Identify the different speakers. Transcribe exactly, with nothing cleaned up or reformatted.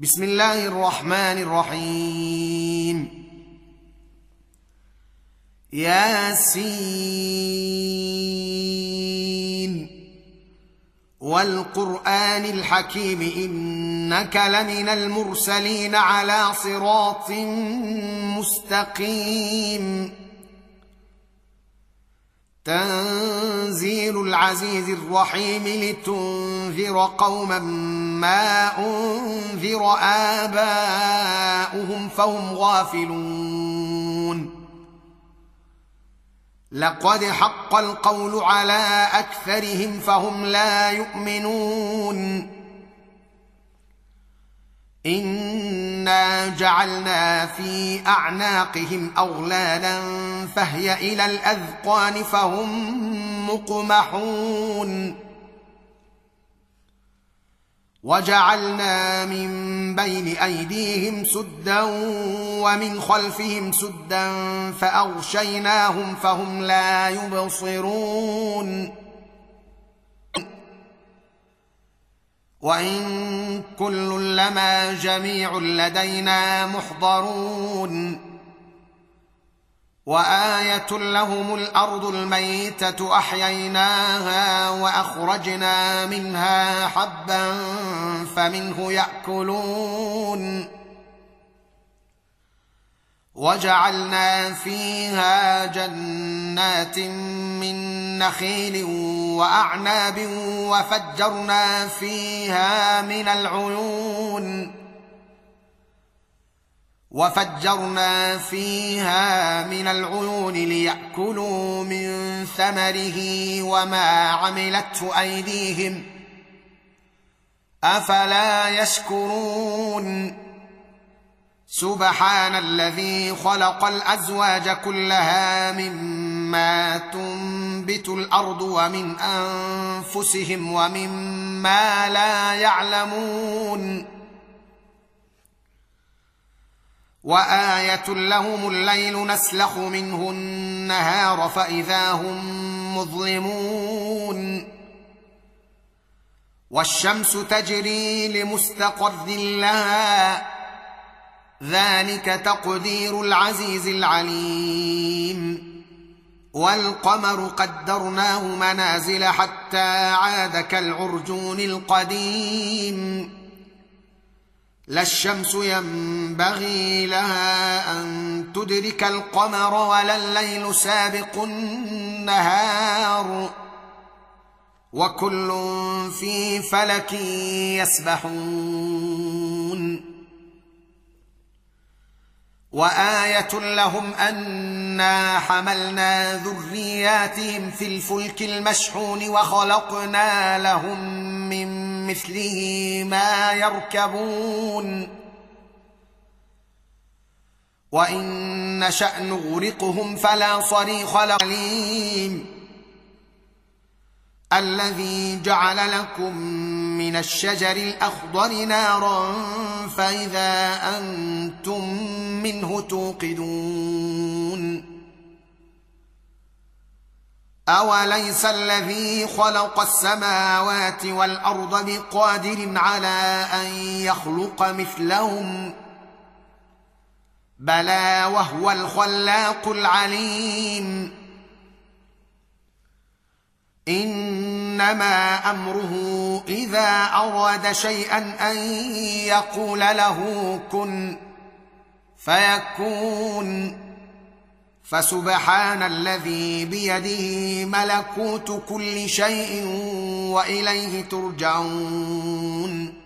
Speaker 1: بسم الله الرحمن الرحيم. ياسين والقرآن الحكيم إنك لمن المرسلين على صراط مستقيم. تنزيل العزيز الرحيم لتنذر قوما ما أنذر آباؤهم فهم غافلون. لقد حق القول على أكثرهم فهم لا يؤمنون. إنا جعلنا في أعناقهم أغلالا فهي إلى الأذقان فهم مقمحون. وجعلنا من بين أيديهم سدا ومن خلفهم سدا فأغشيناهم فهم لا يبصرون. وإن كل لما جميع لدينا محضرون. وآية لهم الأرض الميتة أحييناها وأخرجنا منها حبا فمنه يأكلون. وجعلنا فيها جنات من نخيل وأعناب وفجرنا فيها من العيون وفجرنا فيها من العيون ليأكلوا من ثمره وما عملته أيديهم أفلا يشكرون. سبحان الذي خلق الأزواج كلها مما تنبت الأرض ومن أنفسهم ومما لا يعلمون. وآية لهم الليل نسلخ منه النهار فإذا هم مظلمون. والشمس تجري لمستقر لها ذلك تقدير العزيز العليم. والقمر قدرناه منازل حتى عاد كالعرجون القديم. لا الشمس ينبغي لها أن تدرك القمر ولا الليل سابق النهار وكل في فلك يسبحون. وآية لهم أنا حملنا ذرياتهم في الفلك المشحون وخلقنا لهم من مثله ما يركبون. وإن نشأ نغرقهم فلا صريخ لهم. الذي جعل لكم من الشجر الأخضر نارا فإذا أنتم منه توقدون. أوليس الذي خلق السماوات والأرض بقادر على أن يخلق مثلهم بلى وهو الخلاق العليم. إنما أمره إذا أراد شيئا أن يقول له كن فيكون. فسبحان الذي بيده ملكوت كل شيء وإليه ترجعون.